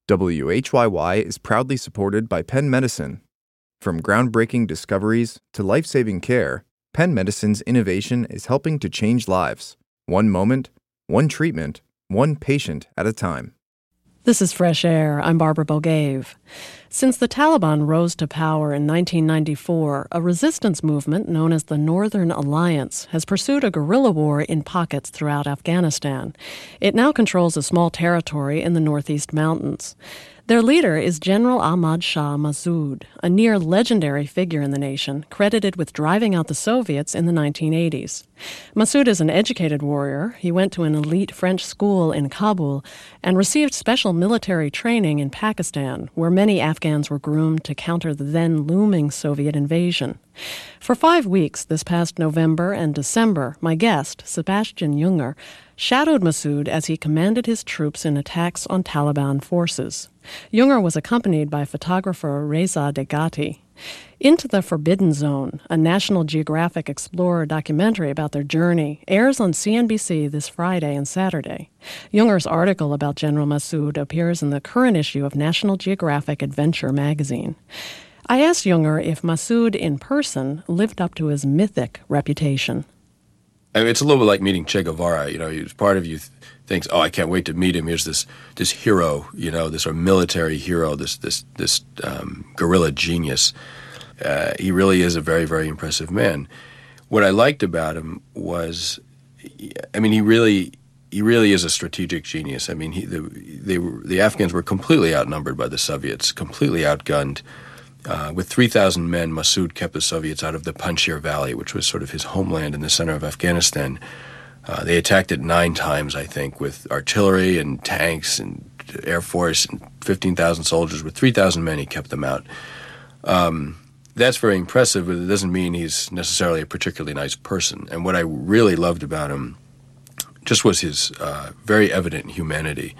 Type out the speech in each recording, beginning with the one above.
WHYY is proudly supported by Penn Medicine. From groundbreaking discoveries to life-saving care, Penn Medicine's innovation is helping to change lives. One moment, one treatment, one patient at a time. This is Fresh Air. I'm Barbara Bogaev. Since the Taliban rose to power in 1994, a resistance movement known as the Northern Alliance has pursued a guerrilla war in pockets throughout Afghanistan. It now controls a small territory in the Northeast Mountains. Their leader is General Ahmad Shah Massoud, a near-legendary figure in the nation, credited with driving out the Soviets in the 1980s. Massoud is an educated warrior. He went to an elite French school in Kabul and received special military training in Pakistan, where many Afghans were groomed to counter the then-looming Soviet invasion. For 5 weeks this past November and December, my guest, Sebastian Junger, shadowed Massoud as he commanded his troops in attacks on Taliban forces. Junger was accompanied by photographer Reza Degati. Into the Forbidden Zone, a National Geographic Explorer documentary about their journey, airs on CNBC this Friday and Saturday. Junger's article about General Massoud appears in the current issue of National Geographic Adventure magazine. I asked Junger if Massoud in person lived up to his mythic reputation. I mean, it's a little bit like meeting Che Guevara. Part of you thinks, "Oh, I can't wait to meet him." Here's this hero, this sort of military hero, this guerrilla genius. He really is a very, very impressive man. What I liked about him was, he really is a strategic genius. I mean, the Afghans were completely outnumbered by the Soviets, completely outgunned. With 3,000 men, Massoud kept the Soviets out of the Panjshir Valley, which was sort of his homeland in the center of Afghanistan. They attacked it 9 times, I think, with artillery and tanks and Air Force and 15,000 soldiers. With 3,000 men, he kept them out. That's very impressive, but it doesn't mean he's necessarily a particularly nice person. And what I really loved about him just was his very evident humanity.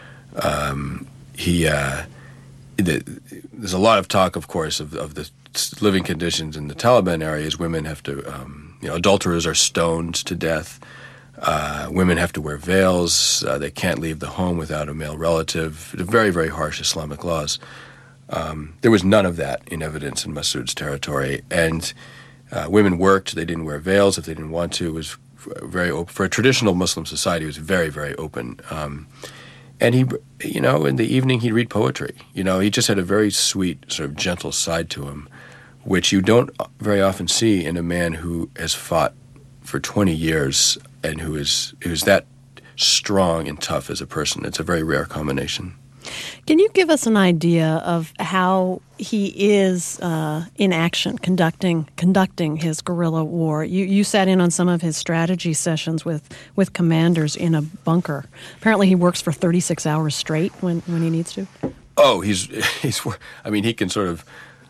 There's a lot of talk, of course, of the living conditions in the Taliban areas. Women have to, adulterers are stoned to death. Women have to wear veils. They can't leave the home without a male relative. Very, very harsh Islamic laws. There was none of that in evidence in Massoud's territory. And women worked. They didn't wear veils if they didn't want to. It was very open. For a traditional Muslim society, it was very, very open. And he, in the evening he'd read poetry. He just had a very sweet, sort of gentle side to him, which you don't very often see in a man who has fought for 20 years and who's that strong and tough as a person. It's a very rare combination. Can you give us an idea of how he is in action, conducting his guerrilla war? You sat in on some of his strategy sessions with commanders in a bunker. Apparently he works for 36 hours straight when he needs to. Oh, he can sort of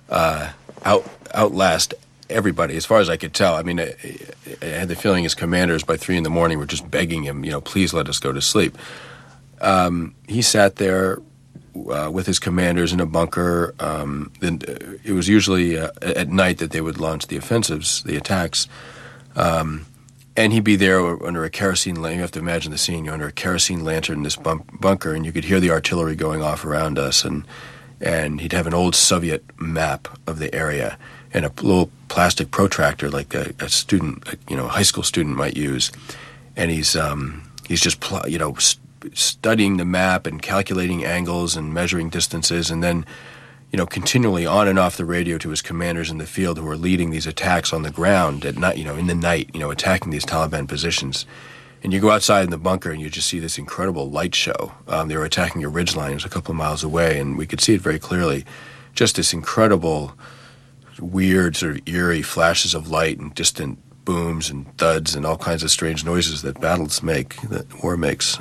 outlast everybody, as far as I could tell. I had the feeling his commanders by 3 a.m. were just begging him, please let us go to sleep. He sat there with his commanders in a bunker. Then it was usually at night that they would launch the offensives, the attacks. And he'd be there under a kerosene lantern. You have to imagine the scene. You're under a kerosene lantern in this bunker, and you could hear the artillery going off around us. And he'd have an old Soviet map of the area and a little plastic protractor like a student, a high school student might use. And he's just studying the map and calculating angles and measuring distances, and then, continually on and off the radio to his commanders in the field who are leading these attacks on the ground at night, in the night, attacking these Taliban positions. And you go outside in the bunker and you just see this incredible light show. They were attacking a ridgeline. It was a couple of miles away, and we could see it very clearly. Just this incredible, weird, sort of eerie flashes of light and distant booms and thuds and all kinds of strange noises that battles make, that war makes.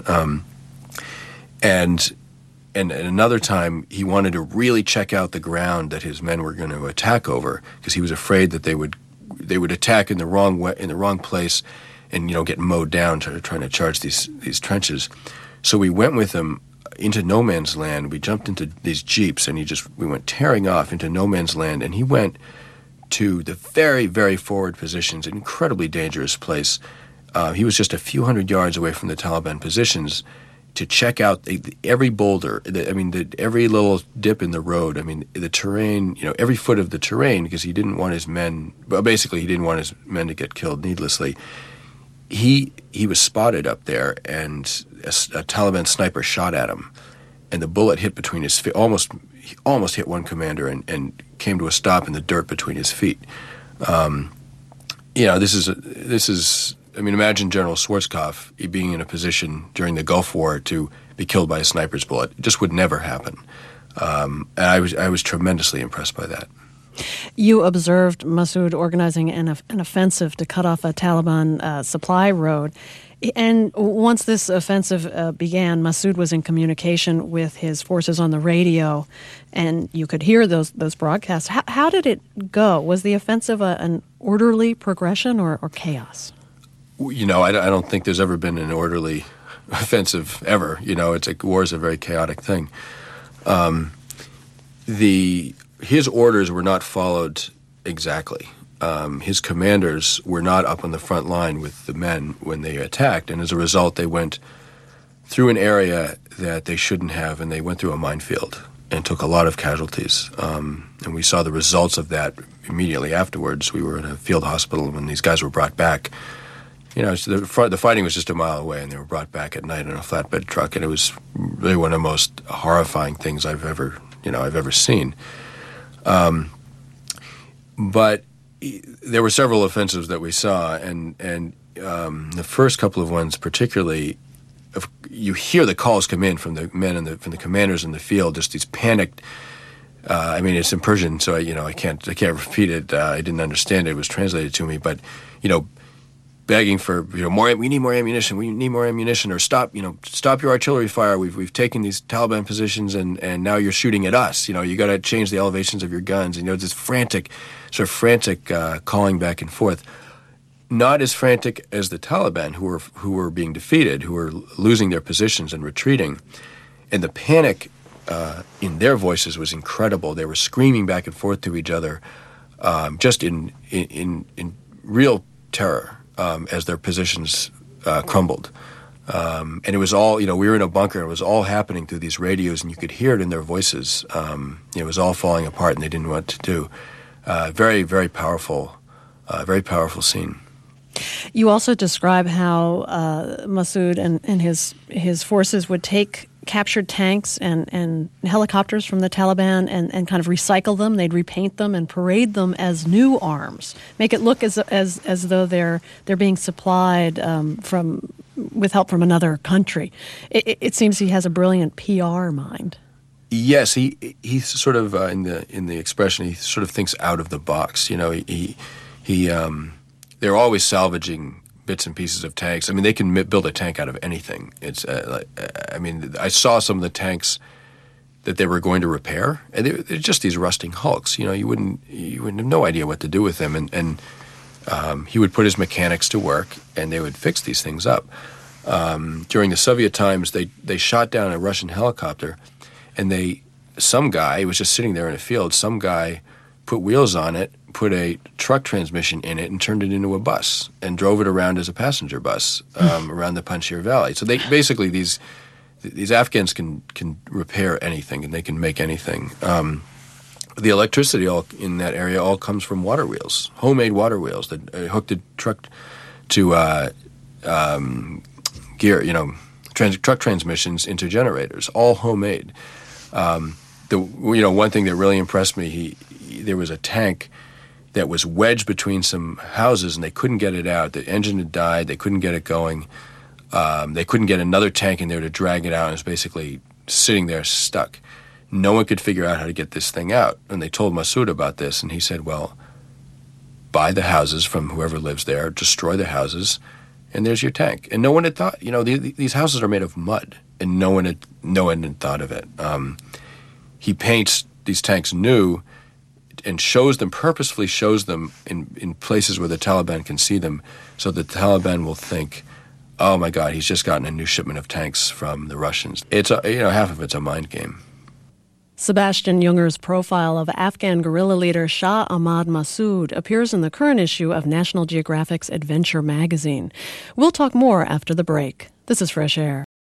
And another time, he wanted to really check out the ground that his men were going to attack over, because he was afraid that they would attack in the wrong way, in the wrong place, and get mowed down trying to charge these trenches. So we went with him into no man's land. We jumped into these jeeps, and we went tearing off into no man's land, and he went to the very, very forward positions, an incredibly dangerous place. He was just a few hundred yards away from the Taliban positions, to check out every boulder. Every little dip in the road. I mean, the terrain. Every foot of the terrain, because he didn't want his men. Well, basically, he didn't want his men to get killed needlessly. He was spotted up there, and a Taliban sniper shot at him, and the bullet hit between his feet. Almost hit one commander, and came to a stop in the dirt between his feet. This is. Imagine General Schwarzkopf being in a position during the Gulf War to be killed by a sniper's bullet. It just would never happen. And I was tremendously impressed by that. You observed Massoud organizing an offensive to cut off a Taliban supply road. And once this offensive began, Massoud was in communication with his forces on the radio, and you could hear those broadcasts. How did it go? Was the offensive an orderly progression or chaos? I don't think there's ever been an orderly offensive ever. War is a very chaotic thing. His orders were not followed exactly. His commanders were not up on the front line with the men when they attacked, and as a result, they went through an area that they shouldn't have, and they went through a minefield and took a lot of casualties. And we saw the results of that immediately afterwards. We were in a field hospital when these guys were brought back. The fighting was just a mile away, and they were brought back at night in a flatbed truck, and it was really one of the most horrifying things I've ever seen. But there were several offensives that we saw, and the first couple of ones particularly, you hear the calls come in from the men and from the commanders in the field, just these panicked. It's in Persian, so I can't repeat it. I didn't understand it. It was translated to me, but begging for more. We need more ammunition. We need more ammunition, or stop your artillery fire. We've taken these Taliban positions, and now you're shooting at us. You got to change the elevations of your guns. This frantic calling back and forth. Not as frantic as the Taliban, who were being defeated, who were losing their positions and retreating, and the panic in their voices was incredible. They were screaming back and forth to each other, just in real terror. As their positions crumbled. And it was all, we were in a bunker, and it was all happening through these radios, and you could hear it in their voices. It was all falling apart, and they didn't know what to do. Very, very powerful scene. You also describe how Massoud and his forces would take captured tanks and helicopters from the Taliban and kind of recycle them. They'd repaint them and parade them as new arms, make it look as though they're being supplied with help from another country. It seems he has a brilliant PR mind. Yes, he's sort of in the expression, he sort of thinks out of the box. They're always salvaging bits and pieces of tanks. They can build a tank out of anything. It's I saw some of the tanks that they were going to repair, and they're just these rusting hulks. You wouldn't have no idea what to do with them, and he would put his mechanics to work, and they would fix these things up. During the Soviet times, they shot down a Russian helicopter, and some guy was just sitting there in a field. Some guy put wheels on it, put a truck transmission in it, and turned it into a bus and drove it around as a passenger bus around the Panjshir Valley. So they basically these Afghans can repair anything, and they can make anything. The electricity in that area all comes from water wheels, homemade water wheels that hooked a truck to gear, truck transmissions into generators, all homemade. One thing that really impressed me, there was a tank that was wedged between some houses, and they couldn't get it out. The engine had died. They couldn't get it going. They couldn't get another tank in there to drag it out. It was basically sitting there stuck. No one could figure out how to get this thing out. And they told Massoud about this, and he said, well, buy the houses from whoever lives there, destroy the houses, and there's your tank. And no one had thought, these houses are made of mud, and no one had thought of it. He paints these tanks new and purposefully shows them in places where the Taliban can see them, so the Taliban will think, oh my God, he's just gotten a new shipment of tanks from the Russians. It's half of it's a mind game. Sebastian Junger's profile of Afghan guerrilla leader Shah Ahmad Massoud appears in the current issue of National Geographic's Adventure magazine. We'll talk more after the break. This is Fresh Air.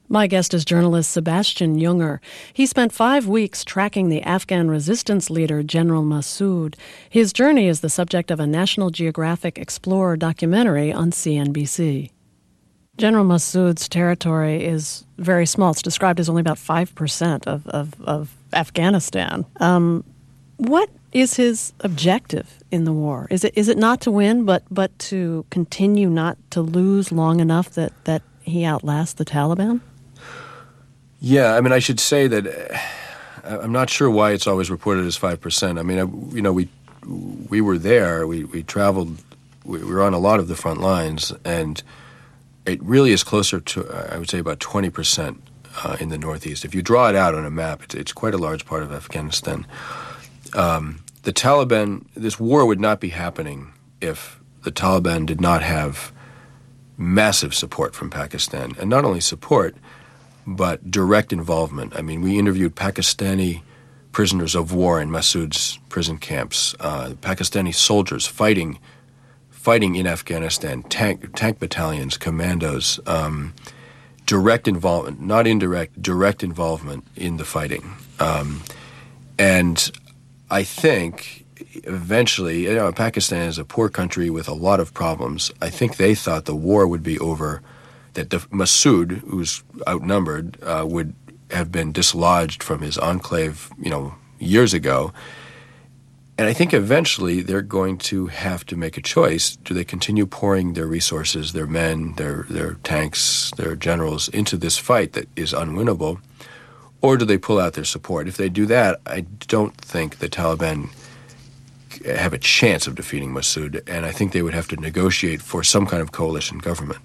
My guest is journalist Sebastian Junger. He spent 5 weeks tracking the Afghan resistance leader, General Massoud. His journey is the subject of a National Geographic Explorer documentary on CNBC. General Massoud's territory is very small. It's described as only about 5% of Afghanistan. What is his objective in the war? Is it not to win, but to continue not to lose long enough that he outlasts the Taliban? Yeah, I mean, I should say that I'm not sure why it's always reported as 5%. I mean, we were there. We traveled. We were on a lot of the front lines, and it really is closer to, I would say, about 20% in the Northeast. If you draw it out on a map, it's quite a large part of Afghanistan. The Taliban, this war would not be happening if the Taliban did not have massive support from Pakistan. And not only support, but direct involvement. I mean, we interviewed Pakistani prisoners of war in Massoud's prison camps, Pakistani soldiers fighting in Afghanistan, tank battalions, commandos, direct involvement, not indirect, direct involvement in the fighting. And I think eventually, Pakistan is a poor country with a lot of problems. I think they thought the war would be over, that Massoud, who's outnumbered, would have been dislodged from his enclave, years ago. And I think eventually they're going to have to make a choice. Do they continue pouring their resources, their men, their tanks, their generals into this fight that is unwinnable, or do they pull out their support? If they do that, I don't think the Taliban have a chance of defeating Massoud, and I think they would have to negotiate for some kind of coalition government.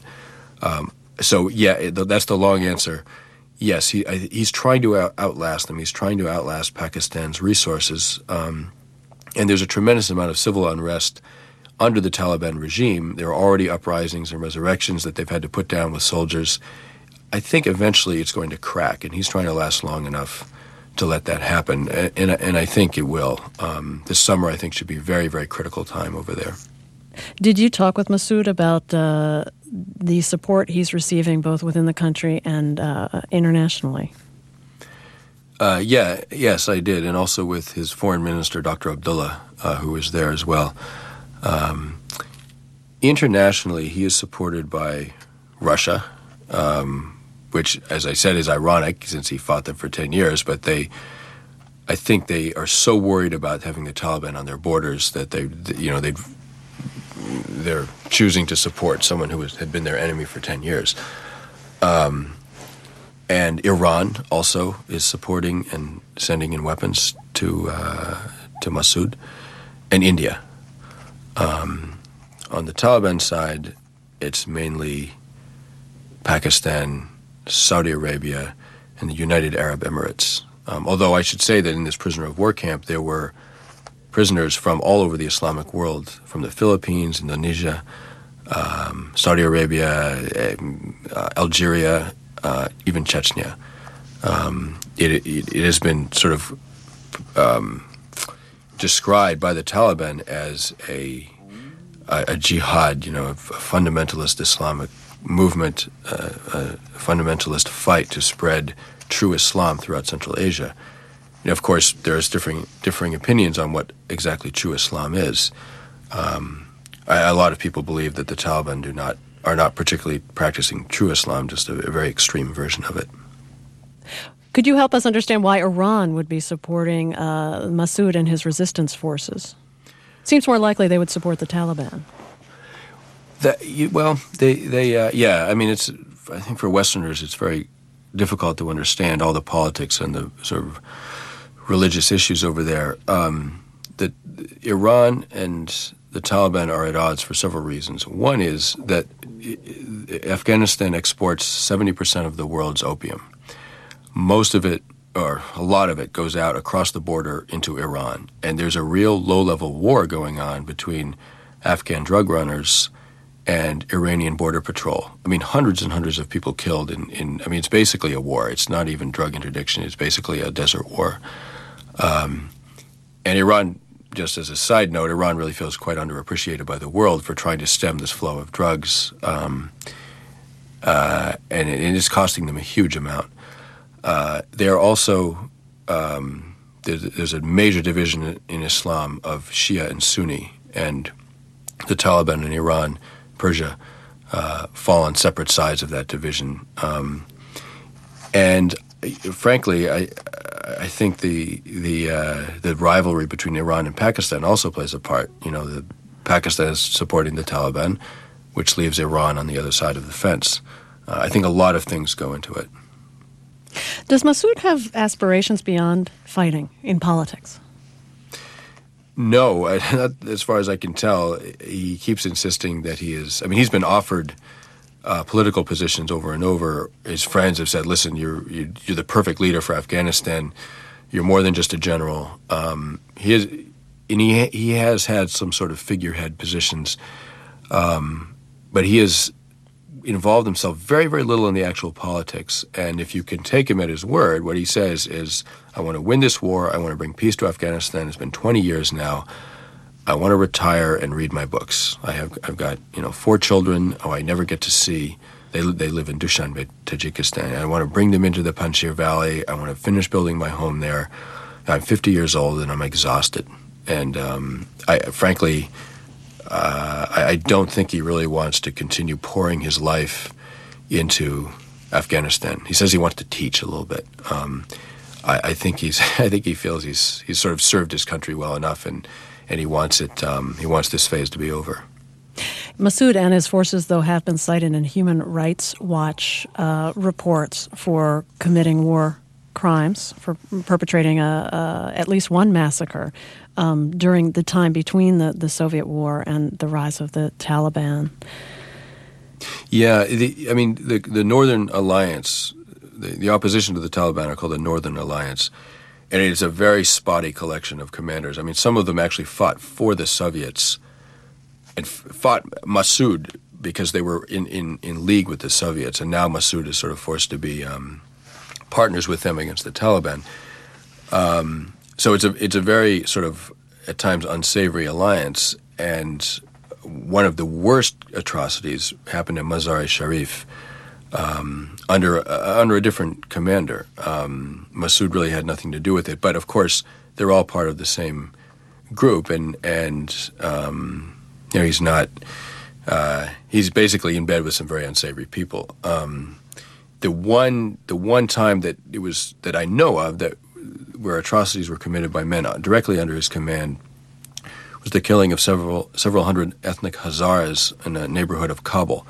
That's the long answer. Yes, he's trying to outlast them. He's trying to outlast Pakistan's resources. And there's a tremendous amount of civil unrest under the Taliban regime. There are already uprisings and resurrections that they've had to put down with soldiers. I think eventually it's going to crack, and he's trying to last long enough to let that happen. And I think it will. This summer, I think, should be a very, very critical time over there. Did you talk with Massoud about the support he's receiving both within the country and internationally? Yes, I did, and also with his foreign minister, Dr. Abdullah, who was there as well. Internationally, he is supported by Russia, which, as I said, is ironic since he fought them for 10 years, but I think they are so worried about having the Taliban on their borders that they're choosing to support someone who had been their enemy for 10 years. And Iran also is supporting and sending in weapons to Massoud, and India. On the Taliban side, it's mainly Pakistan, Saudi Arabia, and the United Arab Emirates. Although I should say that in this prisoner of war camp, there were prisoners from all over the Islamic world, from the Philippines, Indonesia, Saudi Arabia, Algeria, even Chechnya. It has been sort of described by the Taliban as a jihad, a fundamentalist Islamic movement, a fundamentalist fight to spread true Islam throughout Central Asia. Of course, there's differing opinions on what exactly true Islam is. A lot of people believe that the Taliban are not particularly practicing true Islam, just a very extreme version of it. Could you help us understand why Iran would be supporting Massoud and his resistance forces? It seems more likely they would support the Taliban. I mean, I think for Westerners, it's very difficult to understand all the politics and the sort of religious issues over there. That Iran and the Taliban are at odds for several reasons. One is that Afghanistan exports 70% of the world's opium. Most of it, or a lot of it, goes out across the border into Iran. And there's a real low-level war going on between Afghan drug runners and Iranian border patrol. I mean, hundreds and hundreds of people killed it's basically a war. It's not even drug interdiction. It's basically a desert war. And Iran, just as a side note, Iran really feels quite underappreciated by the world for trying to stem this flow of drugs. and it is costing them a huge amount. They are also there's a major division in Islam of Shia and Sunni, and the Taliban in Iran, Persia, fall on separate sides of that division. And frankly, I think the rivalry between Iran and Pakistan also plays a part. Pakistan is supporting the Taliban, which leaves Iran on the other side of the fence. I think a lot of things go into it. Does Masoud have aspirations beyond fighting in politics? No, not as far as I can tell. He keeps insisting that he is. I mean, he's been offered political positions over and over. His friends have said, "Listen, you're the perfect leader for Afghanistan. You're more than just a general." He has had some sort of figurehead positions, but he has involved himself very, very little in the actual politics. And if you can take him at his word, what he says is, I want to win this war. I want to bring peace to Afghanistan. It's been 20 years now. I want to retire and read my books. I've got 4 children who I never get to see. They live in Dushanbe, Tajikistan. I want to bring them into the Panjshir Valley. I want to finish building my home there. I'm 50 years old and I'm exhausted. And I don't think he really wants to continue pouring his life into Afghanistan. He says he wants to teach a little bit. I think he feels he's sort of served his country well enough, and he wants it. He wants this phase to be over. Masoud and his forces, though, have been cited in Human Rights Watch reports for committing war crimes, for perpetrating at least one massacre during the time between the Soviet war and the rise of the Taliban. Yeah, the Northern Alliance, the opposition to the Taliban are called the Northern Alliance, and it is a very spotty collection of commanders. I mean, some of them actually fought for the Soviets and fought Masoud because they were in league with the Soviets, and now Masoud is sort of forced to be partners with them against the Taliban. So it's a very sort of at times unsavory alliance, and one of the worst atrocities happened in Mazar-e-Sharif under a different commander. Masoud really had nothing to do with it, but of course they're all part of the same group, and he's not. He's basically in bed with some very unsavory people. The one time that I know of where atrocities were committed by men directly under his command was the killing of several hundred ethnic Hazaras in a neighborhood of Kabul.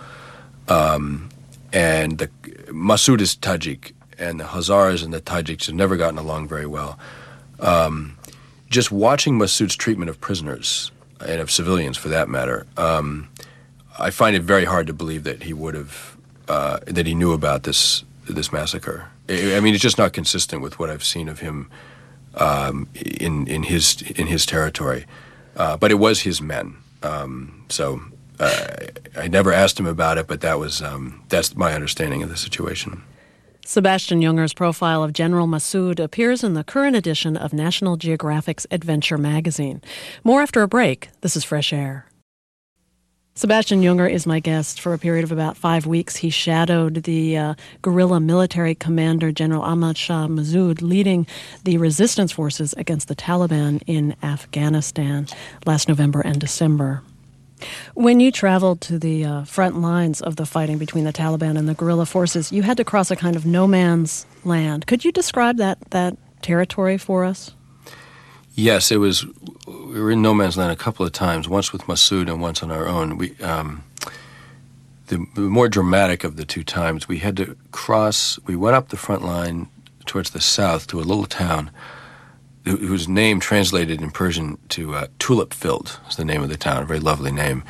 And Masoud is Tajik, and the Hazaras and the Tajiks have never gotten along very well. Just watching Masoud's treatment of prisoners, and of civilians for that matter, I find it very hard to believe that he would have that he knew about this massacre. I mean, it's just not consistent with what I've seen of him in his territory. But it was his men, so I never asked him about it. But that's my understanding of the situation. Sebastian Junger's profile of General Masoud appears in the current edition of National Geographic's Adventure magazine. More after a break. This is Fresh Air. Sebastian Junger is my guest. For a period of about 5 weeks, he shadowed the guerrilla military commander, General Ahmad Shah Massoud, leading the resistance forces against the Taliban in Afghanistan last November and December. When you traveled to the front lines of the fighting between the Taliban and the guerrilla forces, you had to cross a kind of no man's land. Could you describe that territory for us? Yes, we were in no man's land a couple of times, once with Masoud and once on our own. The more dramatic of the two times, we had to cross, we went up the front line towards the south to a little town whose name translated in Persian to Tulip Filled is the name of the town, a very lovely name.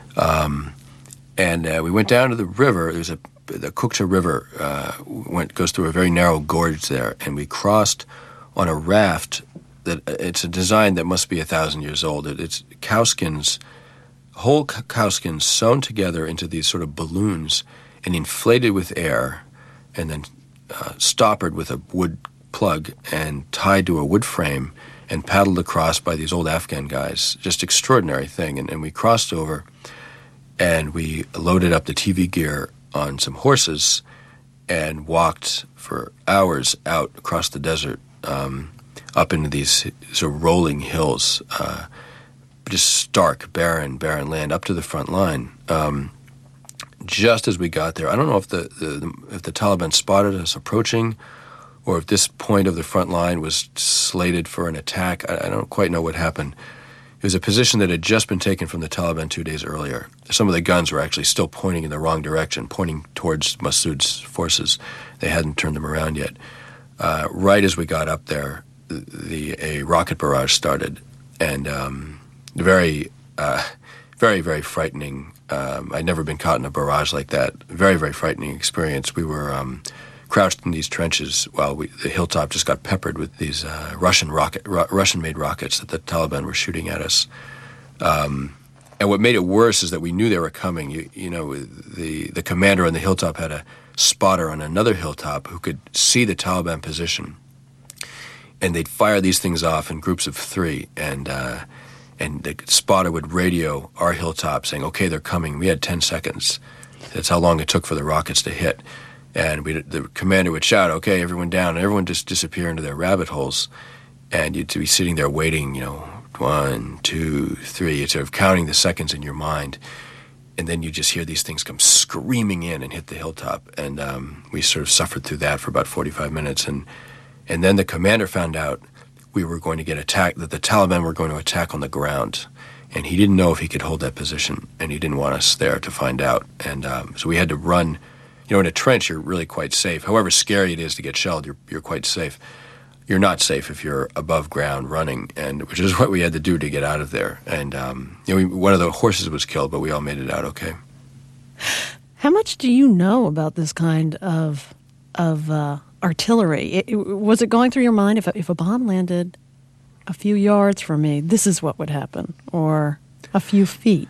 And we went down to the river. There's the Kukcha River goes through a very narrow gorge there, and we crossed on a raft. It's a design that must be 1,000 years old. It's cowskins, whole cowskins sewn together into these sort of balloons and inflated with air, and then stoppered with a wood plug and tied to a wood frame and paddled across by these old Afghan guys. Just extraordinary thing. And we crossed over, and we loaded up the TV gear on some horses and walked for hours out across the desert, up into these sort of rolling hills, just stark, barren land up to the front line. Just as we got there, I don't know if the Taliban spotted us approaching, or if this point of the front line was slated for an attack. I don't quite know what happened. It was a position that had just been taken from the Taliban 2 days earlier. Some of the guns were actually still pointing in the wrong direction, pointing towards Massoud's forces. They hadn't turned them around yet. Right as we got up there, a rocket barrage started, and very, very frightening. I'd never been caught in a barrage like that. Very, very frightening experience. We were crouched in these trenches while the hilltop just got peppered with these Russian-made rockets that the Taliban were shooting at us. And what made it worse is that we knew they were coming. The commander on the hilltop had a spotter on another hilltop who could see the Taliban position, and they'd fire these things off in groups of 3, and the spotter would radio our hilltop saying, "Okay, they're coming." We had 10 seconds. That's how long it took for the rockets to hit. And the commander would shout, "Okay, everyone down," and everyone just disappear into their rabbit holes. And you'd be sitting there waiting, 1, 2, 3, you're sort of counting the seconds in your mind. And then you just hear these things come screaming in and hit the hilltop. And we sort of suffered through that for about 45 minutes. And then the commander found out we were going to get attacked, that the Taliban were going to attack on the ground. And he didn't know if he could hold that position, and he didn't want us there to find out. And so we had to run. In a trench, you're really quite safe. However scary it is to get shelled, you're quite safe. You're not safe if you're above ground running, and which is what we had to do to get out of there. And one of the horses was killed, but we all made it out okay. How much do you know about this kind of artillery? Was it going through your mind, if a bomb landed a few yards from me, this is what would happen, or a few feet?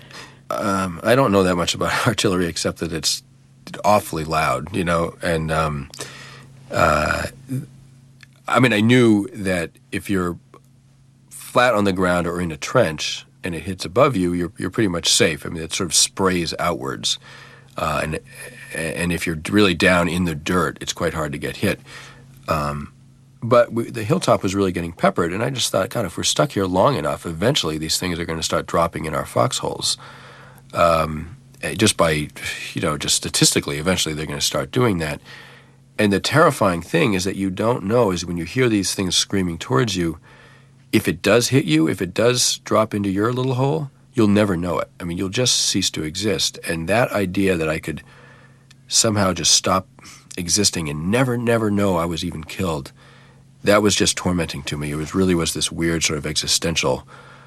I don't know that much about artillery, except that it's awfully loud, and I knew that if you're flat on the ground or in a trench and it hits above you, you're pretty much safe. It sort of sprays outwards, and if you're really down in the dirt, it's quite hard to get hit. But the hilltop was really getting peppered, and I just thought, God, if we're stuck here long enough, eventually these things are going to start dropping in our foxholes. Just by, just statistically, eventually they're going to start doing that. And the terrifying thing is that you don't know, is when you hear these things screaming towards you, if it does hit you, if it does drop into your little hole, you'll never know it. You'll just cease to exist. And that idea that I could somehow just stop existing and never know I was even killed, that was just tormenting to me. It really was this weird sort of existentialist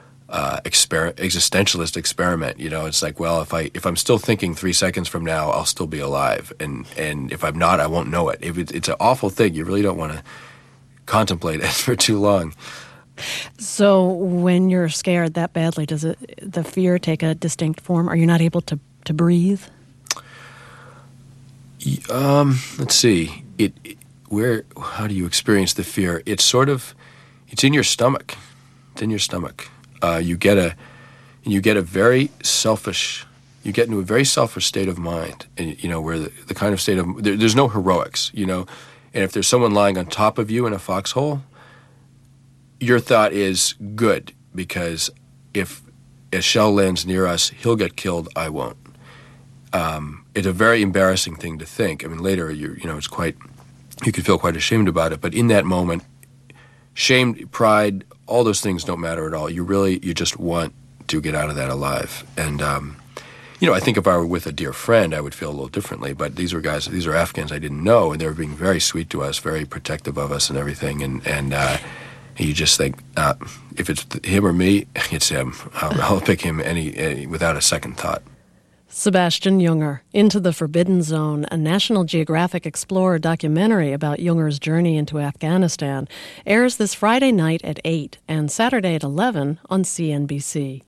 experiment. It's like, well, if I'm still thinking 3 seconds from now, I'll still be alive, and if I'm not, I won't know it. It's an awful thing. You really don't want to contemplate it for too long. So when you're scared that badly, does the fear take a distinct form? Are you not able to breathe? Let's see. How do you experience the fear? It's in your stomach. It's in your stomach. You get into a very selfish state of mind, and where the kind of state of there's no heroics, and if there's someone lying on top of you in a foxhole, your thought is good, because if a shell lands near us, he'll get killed, I won't. It's a very embarrassing thing to think. Later you could feel quite ashamed about it, but in that moment, shame, pride, all those things don't matter at all. You just want to get out of that alive. And, I think if I were with a dear friend, I would feel a little differently. But these are Afghans I didn't know, and they were being very sweet to us, very protective of us and everything. And you just think, if it's him or me, it's him. I'll pick him without a second thought. Sebastian Junger, Into the Forbidden Zone, a National Geographic Explorer documentary about Junger's journey into Afghanistan, airs this Friday night at 8 and Saturday at 11 on CNBC.